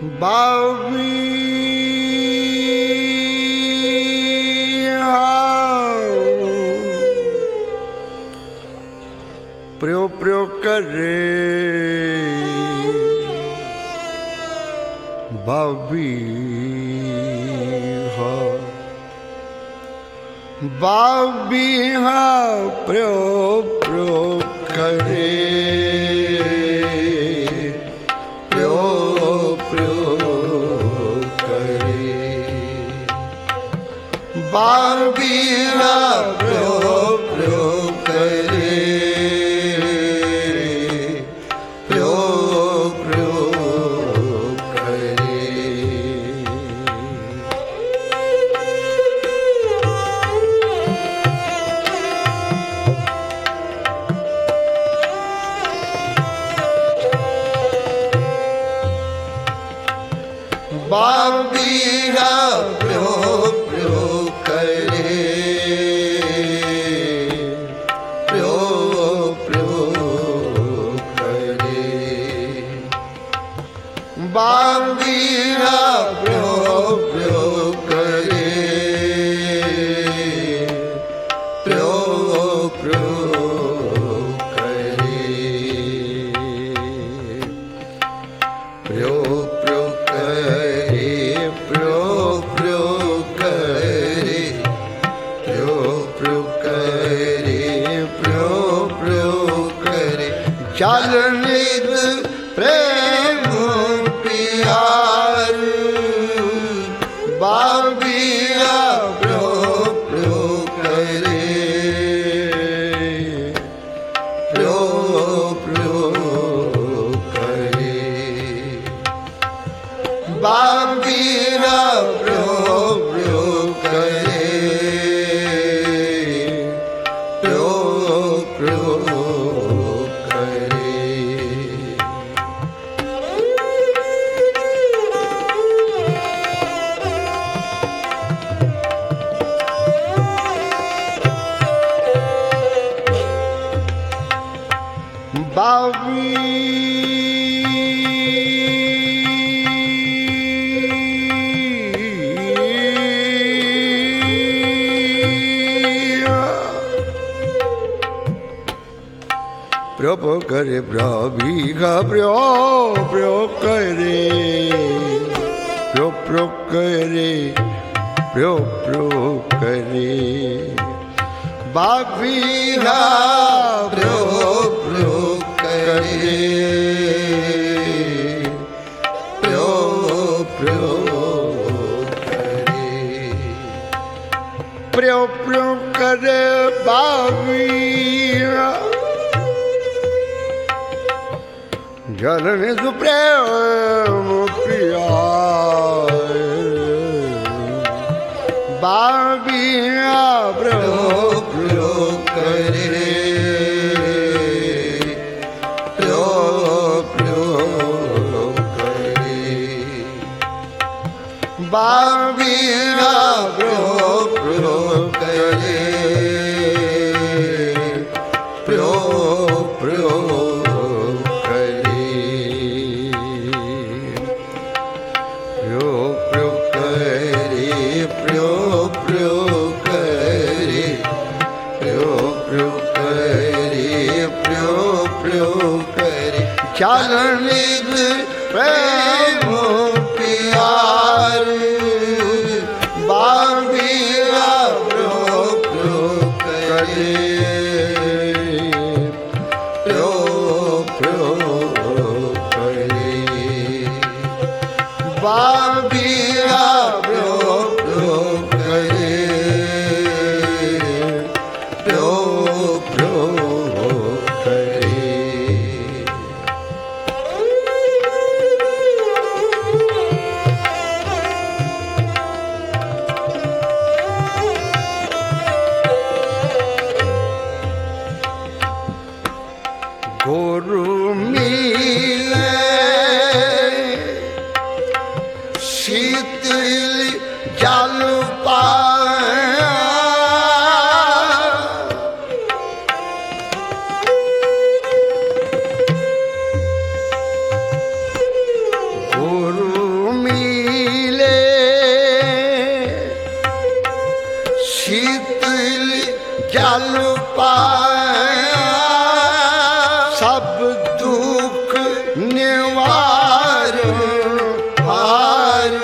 बावी प्रो प्रो करे बावी बावी प्रो प्रो करे बाबीरा प्रो प्रो करे प्रो प्रो करे बाबीरा प्रो प्रो करे प्रो प्रो करे बाबीरा प्रो प्रो करे प्रो प्रो करे प्रो प्रो करे प्रो प्रो करे प्रो प्रो करे प्रो प्रो करे चल निज प्रेम प्यार बाबिया प्रो प्रो करे प्रो प्रो करे बाबिया प्रो प्रो करे प्रो प्रो करे प्रो करे ब्रावी प्रो प्रो करे प्रो प्रो करे प्रो प्रो करे बावी प्रो प्रो करे प्रो प्रो करे प्रो प्रो करे बावी जलने सुप्रेम प्यार बाबिया प्रो प्रो करे प्रो प्रो करे बाबिया प्रो प्रो करे प्रो प्रो चलने प्रेम प्यार बाबिया प्रो प्रो करे प्रो प्रो करे बाबिया प्रो प्रो करे प्रो प्रो करे गुरु मिले शीतल जल पाया गुरु ਜਲ ਪਾਇਆ ਸਭ ਦੁਖ ਨਿਵਾਰ ਹਾਰ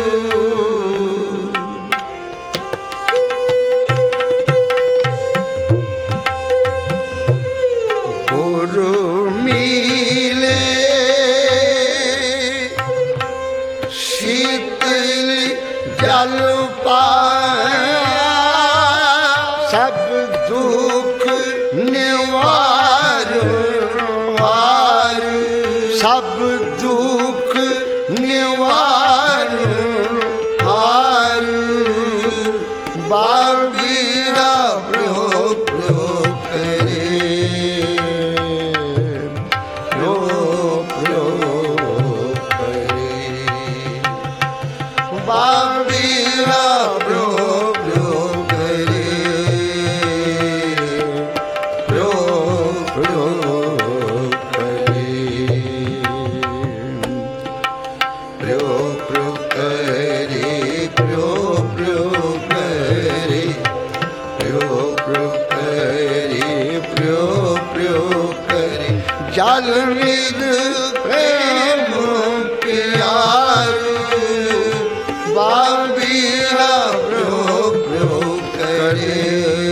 ਗੁਰੂ ਮਿਲੇ ਸ਼ੀਤਲ ਜਲ ਪਾਇਆ ਸਭ ਦੁਖ ਨਿਵਾਰ ਹਾਰ ਸਭ ਦੁਖ ਨਿਵਾਰ ਹਾਰ ਬਾਬੀਰਾ ਪ੍ਰੋ ਪ੍ਰੋ ਕਰੇ ਪ੍ਰੋ ਪ੍ਰੋ ਕਰੇ ਬਾਬੀਰਾ ਪ੍ਰੋ ਪ੍ਰੋ ਕਰੇ ਪ੍ਰੋ ਪ੍ਰੋ ਕਰੇ ਪ੍ਰੋ ਪ੍ਰੋ ਕਰੇ ਪ੍ਰੋ ਪ੍ਰੋ ਕਰੇ ਪ੍ਰੋ ਪ੍ਰੋ ਕਰੇ ਪ੍ਰੋ ਪ੍ਰੋ ਕਰੇ ਜਲ ਨਿਧ ਪ੍ਰੇਮ ਪਿਆਰ ਬਾਬੀਰਾ ਪ੍ਰੋ ਪ੍ਰੋ ਕਰੇ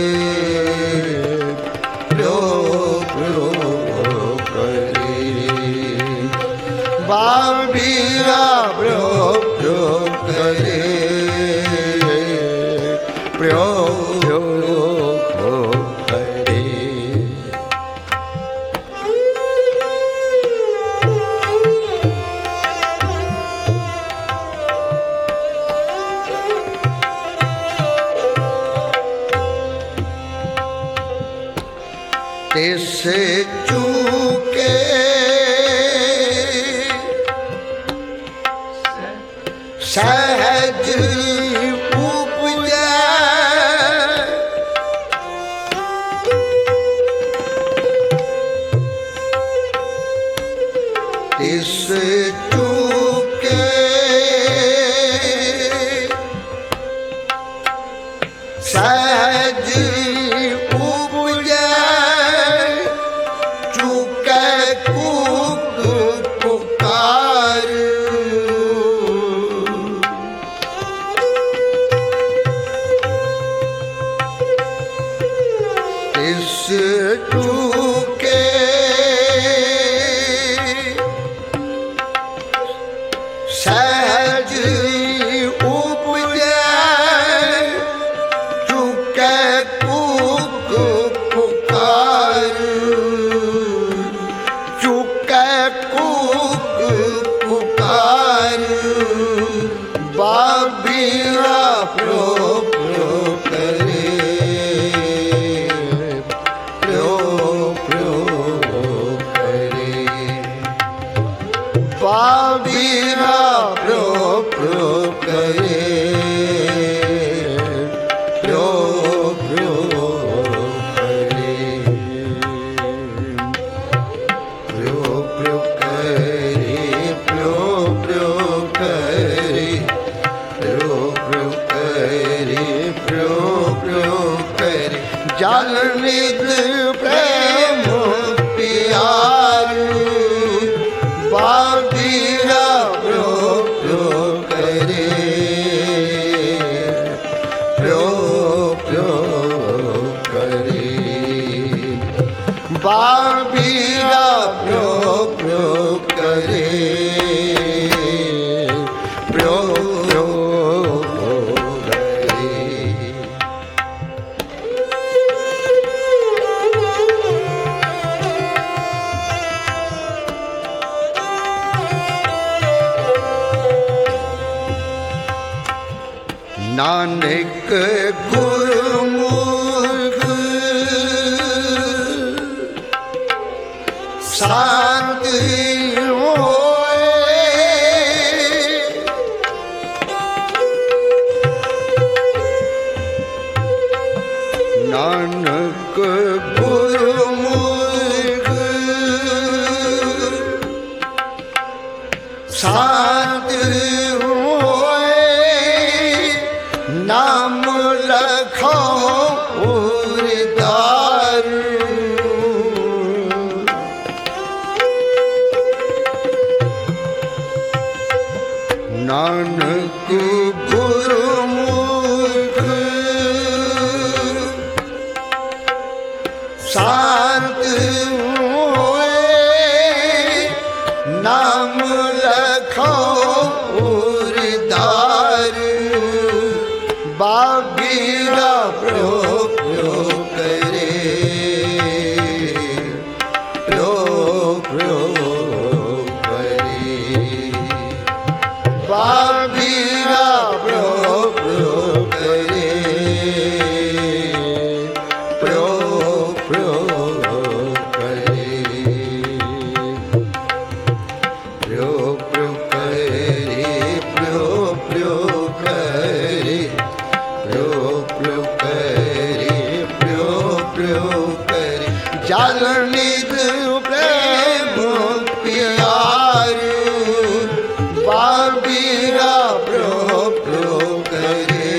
ਪ੍ਰੋ ਪ੍ਰੋ ਕਰੇ ਬਾਬੀਰਾ ਪ੍ਰੋ ਪ੍ਰੋ ਕਰੇ ਪ੍ਰੋ ਪ੍ਰੋ ਕਰੇ ਤਿਸ ਚੂਕੇ ਸਹਿਜ ਉਪਜੈ ਤਿਸ ਚੂਕੇ ਸਹਿਜ ਉਪਜੈ ਚੁਕੈ ਕੂਕ ਪੁਕਾਰ ਤਿਸ ਚੂਕੇ ਸਹਿਜ ਉਪਜੈ ਚੁਕੈ ਕੂਕ ਪੁਕਾਰ ਚੁਕੈ ਕੂਕ ਪੁਕਾਰ ਬਾਬੀਰਾ ਪ੍ਰੋ ਪ੍ਰੋ ਕਰੇ ਪ੍ਰੋ ਪ੍ਰੋ ਕਰੇ ਬਾਬੀਰਾ ਪ੍ਰੋ ਪ੍ਰੋ ਕਰੇ ਪ੍ਰੋ ਪ੍ਰੋ ਕਰੇ ਪ੍ਰੋ ਪ੍ਰੋ ਕਰੇ ਪ੍ਰੋ ਪ੍ਰੋ ਕਰੇ ਪ੍ਰੋ ਪ੍ਰੋ ਕਰੇ ਪ੍ਰੋ ਪ੍ਰੋ ਕਰੇ ਜਲ ਨਿਧ ਪ੍ਰੇਮ ਪਿਆਰ ਬਾਬੀਰਾ ਪ੍ਰੋ ਪ੍ਰੋ ਕਰੇ ਪ੍ਰੋ ਪ੍ਰੋ ਕਰੇ ਬਾਬੀਰਾ ਪ੍ਰੋ ਪ੍ਰੋ ਕਰੇ ਪ੍ਰੋ ਪ੍ਰੋ ਕਰੇ ਨਾਨਕ ਗੁਰਮੁਖ ਸਾਧ ਹੋਏ ਨਾਨਕ ਗੁਰਮੁਖ ਸਾਧ ਹੋਏ ਨਾਮ ਲਖੋ शांत हुए नाम रखो उरदार बाबीरा प्रो प्रो करे प्रो प्रो करे बाबीरा प्रो प्रो करे प्रो प्रो करे प्रो प्रो करे प्रो प्रो करे प्रो प्रो करे प्रो प्रो करे जल निध प्रेम प्यार बाबीरा प्रो प्रो करे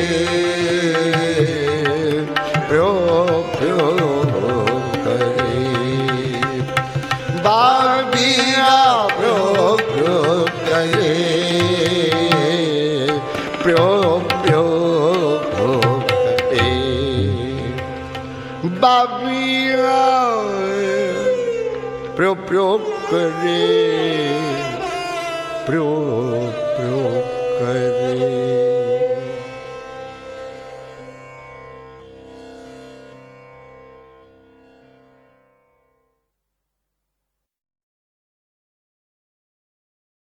प्रो प्रो करे बाबीरा प्रो प्रो करे प्रो प्रो करे बाबीरा प्रो प्रो करे प्रो प्रो करे